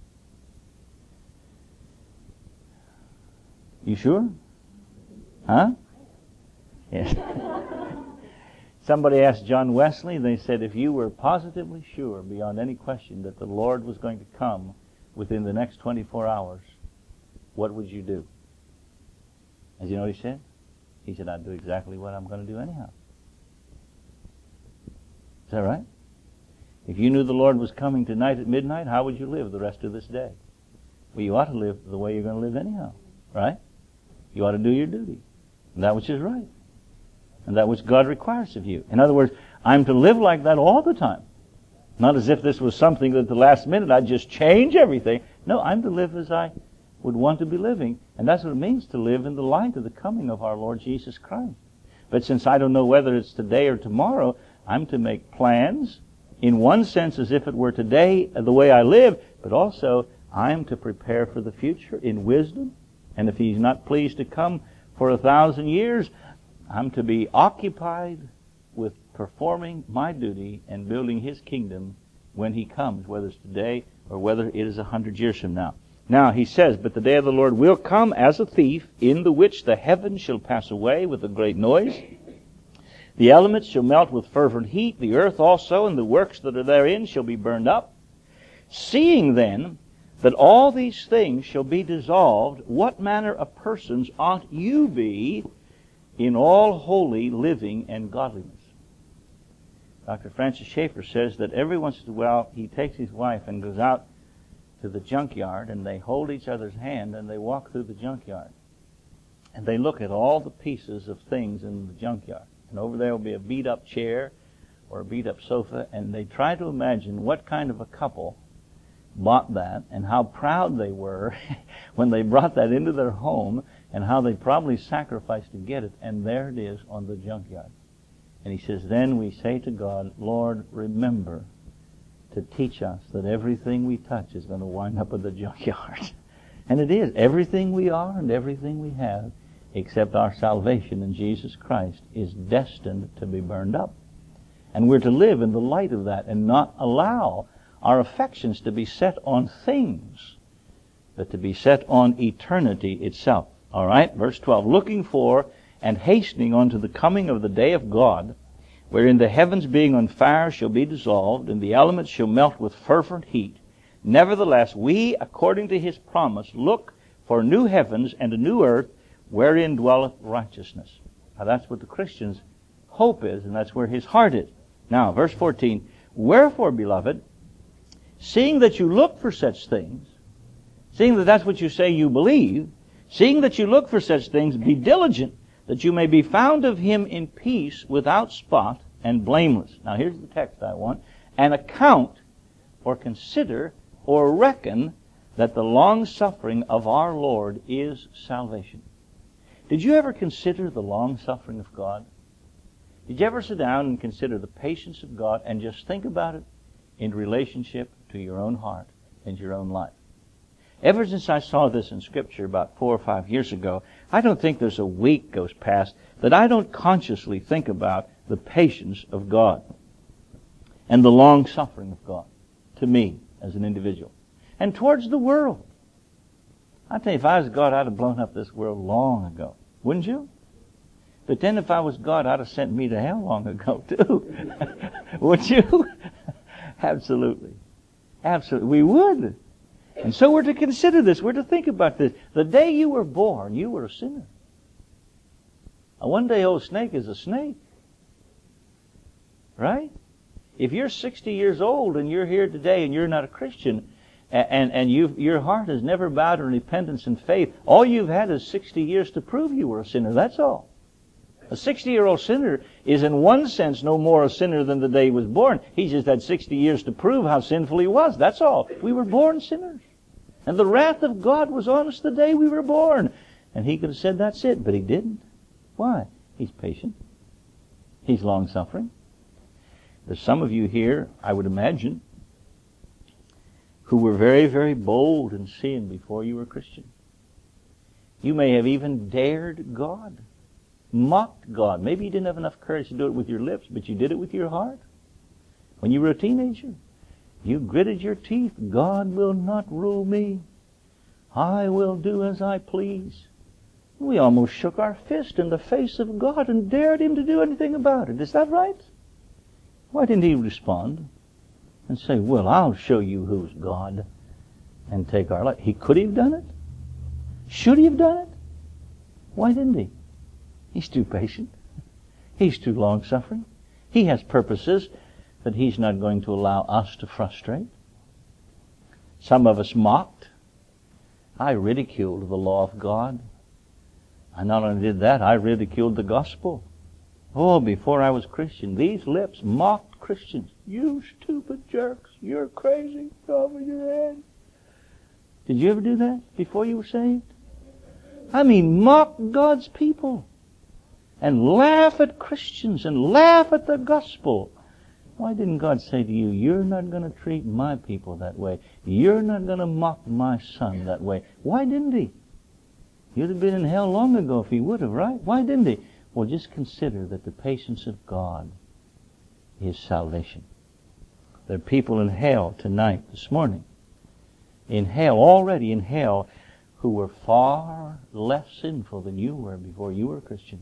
You sure? Huh? Yes. Somebody asked John Wesley, they said, if you were positively sure, beyond any question, that the Lord was going to come within the next twenty-four hours, what would you do? And you know what he said? He said, I'd do exactly what I'm going to do anyhow. Is that right? If you knew the Lord was coming tonight at midnight, how would you live the rest of this day? Well, you ought to live the way you're going to live anyhow, right? You ought to do your duty, and that which is right, and that which God requires of you. In other words, I'm to live like that all the time. Not as if this was something that at the last minute I'd just change everything. No, I'm to live as I would want to be living, and that's what it means to live in the light of the coming of our Lord Jesus Christ. But since I don't know whether it's today or tomorrow, I'm to make plans, in one sense as if it were today, the way I live, but also I'm to prepare for the future in wisdom. And if He's not pleased to come for a thousand years, I'm to be occupied with performing my duty and building His kingdom when He comes, whether it's today or whether it is a hundred years from now. Now, he says, but the day of the Lord will come as a thief, in the which the heavens shall pass away with a great noise. The elements shall melt with fervent heat, the earth also, and the works that are therein shall be burned up. Seeing then that all these things shall be dissolved, what manner of persons ought you be in all holy living and godliness? Doctor Francis Schaeffer says that every once in a while he takes his wife and goes out to the junkyard, and they hold each other's hand and they walk through the junkyard. And they look at all the pieces of things in the junkyard. And over there will be a beat-up chair or a beat-up sofa, and they try to imagine what kind of a couple bought that and how proud they were when they brought that into their home, and how they probably sacrificed to get it, and there it is on the junkyard. And he says, then we say to God, Lord, remember to teach us that everything we touch is going to wind up in the junkyard. And it is. Everything we are and everything we have, except our salvation in Jesus Christ, is destined to be burned up. And we're to live in the light of that and not allow our affections to be set on things, but to be set on eternity itself. All right, verse twelve. Looking for and hastening unto the coming of the day of God, wherein the heavens being on fire shall be dissolved, and the elements shall melt with fervent heat. Nevertheless, we, according to His promise, look for new heavens and a new earth, wherein dwelleth righteousness. Now that's what the Christian's hope is, and that's where his heart is. Now, verse fourteen, wherefore, beloved, seeing that you look for such things, seeing that that's what you say you believe, seeing that you look for such things, be diligent, that you may be found of Him in peace, without spot, and blameless. Now here's the text I want. And account, or consider, or reckon, that the long-suffering of our Lord is salvation. Did you ever consider the long-suffering of God? Did you ever sit down and consider the patience of God and just think about it in relationship to your own heart and your own life? Ever since I saw this in Scripture about four or five years ago, I don't think there's a week goes past that I don't consciously think about the patience of God and the long suffering of God to me as an individual and towards the world. I tell you, if I was God, I'd have blown up this world long ago. Wouldn't you? But then if I was God, I'd have sent me to hell long ago, too. Would you? Absolutely. Absolutely. We would. And so we're to consider this. We're to think about this. The day you were born, you were a sinner. A one-day-old snake is a snake. Right? If you're sixty years old and you're here today and you're not a Christian, and, and you, your heart has never bowed in repentance and faith, all you've had is sixty years to prove you were a sinner. That's all. A sixty-year-old sinner is in one sense no more a sinner than the day he was born. He just had sixty years to prove how sinful he was. That's all. We were born sinners. And the wrath of God was on us the day we were born. And he could have said, that's it, but he didn't. Why? He's patient. He's long-suffering. There's some of you here, I would imagine, who were very, very bold in sin before you were a Christian. You may have even dared God. Mocked God. Maybe you didn't have enough courage to do it with your lips, but you did it with your heart. When you were a teenager, you gritted your teeth. God will not rule me. I will do as I please. We almost shook our fist in the face of God and dared Him to do anything about it. Is that right? Why didn't He respond and say, well, I'll show you who's God and take our life? He could have done it. Should He have done it? Why didn't He? He's too patient. He's too long-suffering. He has purposes that He's not going to allow us to frustrate. Some of us mocked. I ridiculed the law of God. I not only did that, I ridiculed the gospel. Oh, before I was Christian, these lips mocked Christians. You stupid jerks. You're crazy. Over your head. Did you ever do that before you were saved? I mean, mock God's people. And laugh at Christians and laugh at the gospel. Why didn't God say to you, you're not going to treat my people that way. You're not going to mock my son that way. Why didn't He? You'd have been in hell long ago if He would have, right? Why didn't He? Well, just consider that the patience of God is salvation. There are people in hell tonight, this morning, in hell, already in hell, who were far less sinful than you were before you were a Christian.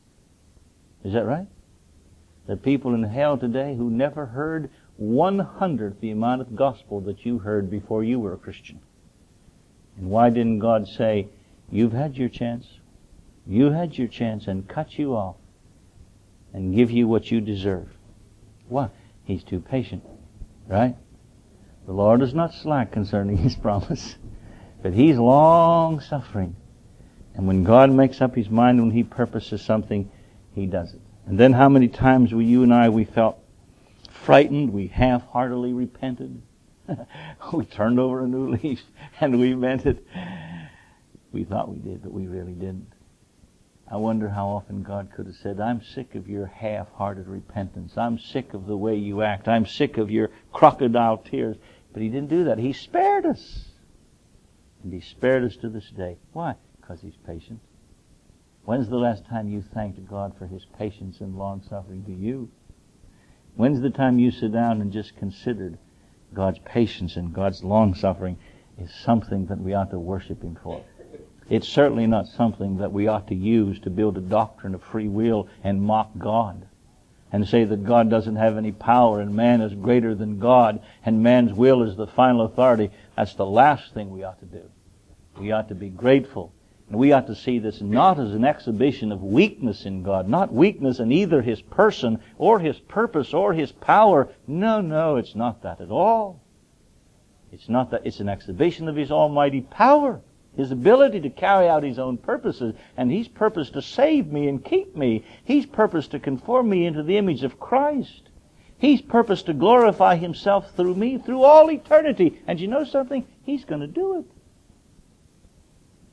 Is that right? There are people in hell today who never heard one hundredth the amount of gospel that you heard before you were a Christian. And why didn't God say, you've had your chance, you had your chance, and cut you off and give you what you deserve? Why? He's too patient, right? The Lord is not slack concerning His promise, but He's long-suffering. And when God makes up His mind, when He purposes something, He does it. And then how many times were you and I, we felt frightened, we half-heartedly repented, we turned over a new leaf, and we meant it. We thought we did, but we really didn't. I wonder how often God could have said, I'm sick of your half-hearted repentance. I'm sick of the way you act. I'm sick of your crocodile tears. But He didn't do that. He spared us. And He spared us to this day. Why? Because He's patient. When's the last time you thanked God for His patience and long-suffering to you? When's the time you sit down and just considered God's patience and God's long-suffering is something that we ought to worship Him for? It's certainly not something that we ought to use to build a doctrine of free will and mock God and say that God doesn't have any power and man is greater than God and man's will is the final authority. That's the last thing we ought to do. We ought to be grateful. And we ought to see this not as an exhibition of weakness in God, not weakness in either His person or His purpose or His power. No, no, it's not that at all. It's not that. It's an exhibition of His almighty power, His ability to carry out His own purposes. And He's purposed to save me and keep me. He's purposed to conform me into the image of Christ. He's purposed to glorify Himself through me through all eternity. And you know something? He's going to do it.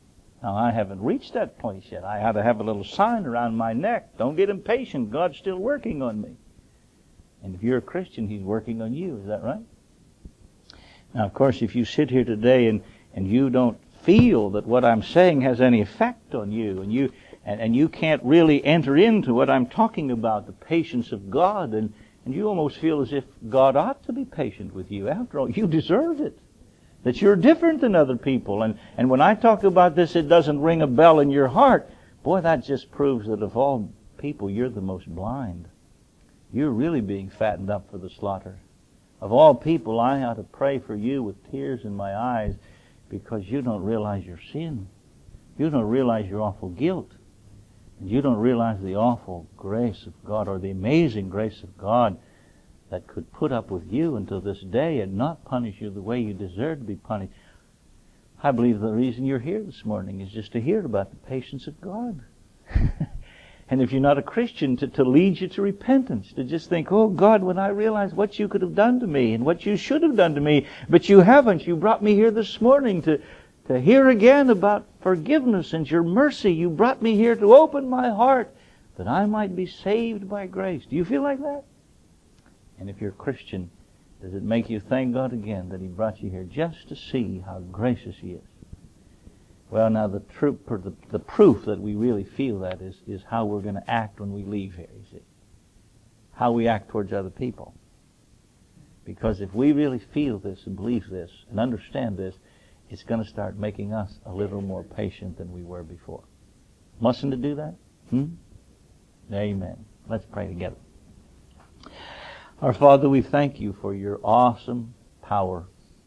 Now, I haven't reached that place yet. I ought to have a little sign around my neck. Don't get impatient. God's still working on me. And if you're a Christian, He's working on you. Is that right? Now, of course, if you sit here today and, and you don't feel that what I'm saying has any effect on you, and you and, and you can't really enter into what I'm talking about, the patience of God, and, and you almost feel as if God ought to be patient with you. After all, you deserve it. That you're different than other people. And, and when I talk about this, it doesn't ring a bell in your heart. Boy, that just proves that of all people, you're the most blind. You're really being fattened up for the slaughter. Of all people, I ought to pray for you with tears in my eyes because you don't realize your sin. You don't realize your awful guilt. And you don't realize the awful grace of God, or the amazing grace of God that could put up with you until this day and not punish you the way you deserve to be punished. I believe the reason you're here this morning is just to hear about the patience of God. And if you're not a Christian, to, to lead you to repentance, to just think, oh God, when I realize what you could have done to me and what you should have done to me, but you haven't. You brought me here this morning to, to hear again about forgiveness and your mercy. You brought me here to open my heart that I might be saved by grace. Do you feel like that? And if you're a Christian, does it make you thank God again that He brought you here just to see how gracious He is? Well, now the, tr- the, the proof that we really feel that is, is how we're going to act when we leave here, you see. How we act towards other people. Because if we really feel this and believe this and understand this, it's going to start making us a little more patient than we were before. Mustn't it do that? Hmm? Amen. Let's pray together. Our Father, we thank you for your awesome power.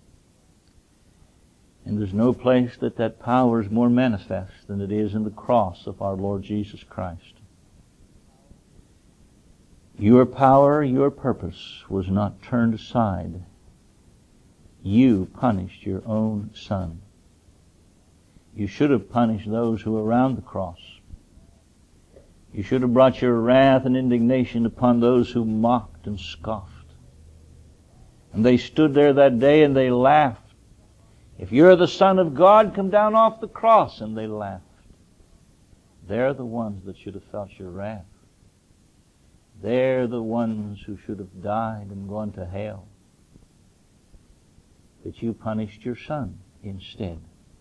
And there's no place that that power is more manifest than it is in the cross of our Lord Jesus Christ. Your power, your purpose was not turned aside. You punished your own Son. You should have punished those who were around the cross. You should have brought your wrath and indignation upon those who mocked and scoffed. And they stood there that day and they laughed. If you're the Son of God, come down off the cross. And they laughed. They're the ones that should have felt your wrath. They're the ones who should have died and gone to hell. But you punished your Son instead.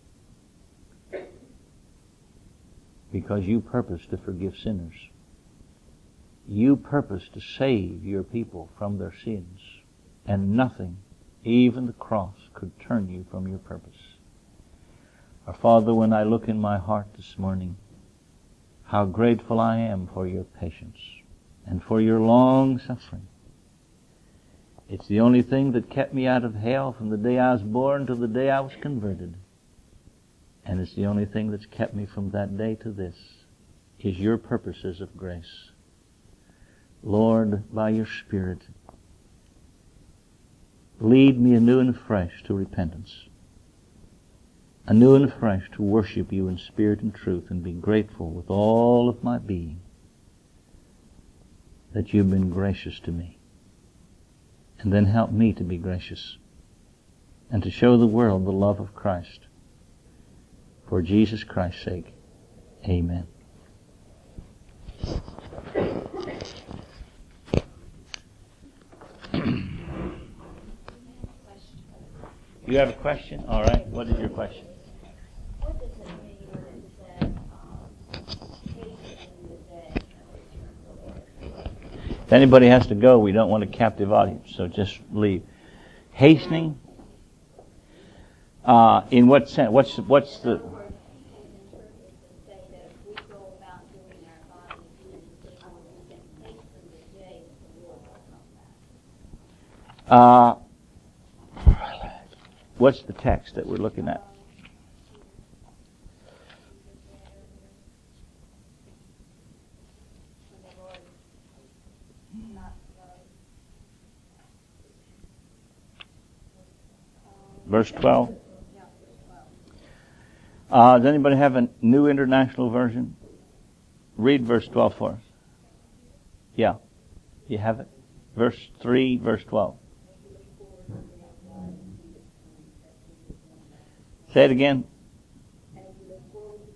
Because you purpose to forgive sinners. You purpose to save your people from their sins. And nothing, even the cross, could turn you from your purpose. Our Father, when I look in my heart this morning, how grateful I am for your patience and for your long suffering. It's the only thing that kept me out of hell from the day I was born to the day I was converted. And it's the only thing that's kept me from that day to this, is your purposes of grace. Lord, by your Spirit, lead me anew and afresh to repentance, anew and afresh to worship you in spirit and truth, and be grateful with all of my being that you've been gracious to me. And then help me to be gracious and to show the world the love of Christ. For Jesus Christ's sake, amen. You have a question? All right. What is your question? What does it mean when it says, um, hasten the day of the Lord? If anybody has to go, we don't want a captive audience, so just leave. Hastening? Uh, in what sense? What's what's the? Uh, what's the text that we're looking at? Verse twelve. Uh, does anybody have a New International Version? Read verse twelve for us. Yeah. You have it? Verse three, verse twelve. Say it again.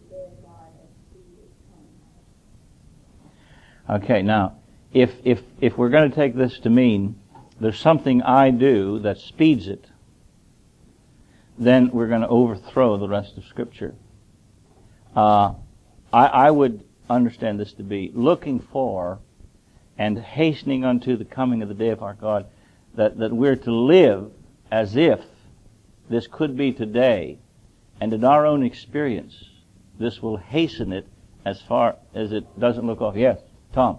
Okay, now, if if if we're going to take this to mean there's something I do that speeds it, then we're going to overthrow the rest of Scripture. Uh, I, I would understand this to be looking for and hastening unto the coming of the day of our God, that, that we're to live as if this could be today, and in our own experience, this will hasten it as far as it doesn't look off. Yes, Tom.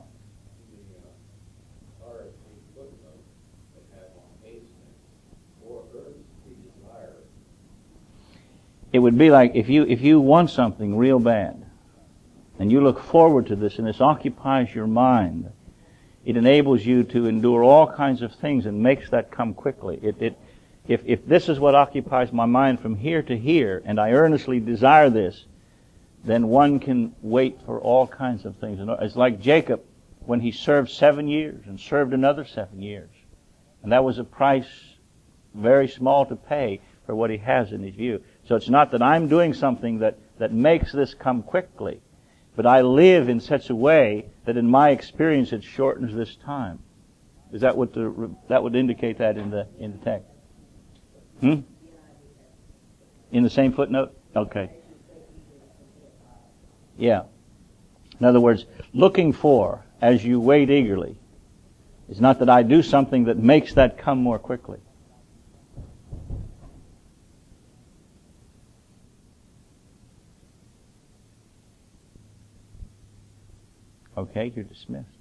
It would be like if you if you want something real bad, and you look forward to this, and this occupies your mind, it enables you to endure all kinds of things and makes that come quickly. It, it, if if this is what occupies my mind from here to here, and I earnestly desire this, then one can wait for all kinds of things. It's like Jacob when he served seven years and served another seven years, and that was a price very small to pay for what he has in his view. So it's not that I'm doing something that, that makes this come quickly, but I live in such a way that in my experience it shortens this time. Is that what the, that would indicate that in the, in the text? Hmm? In the same footnote? Okay. Yeah. In other words, looking for, as you wait eagerly, is not that I do something that makes that come more quickly. Okay, you're dismissed.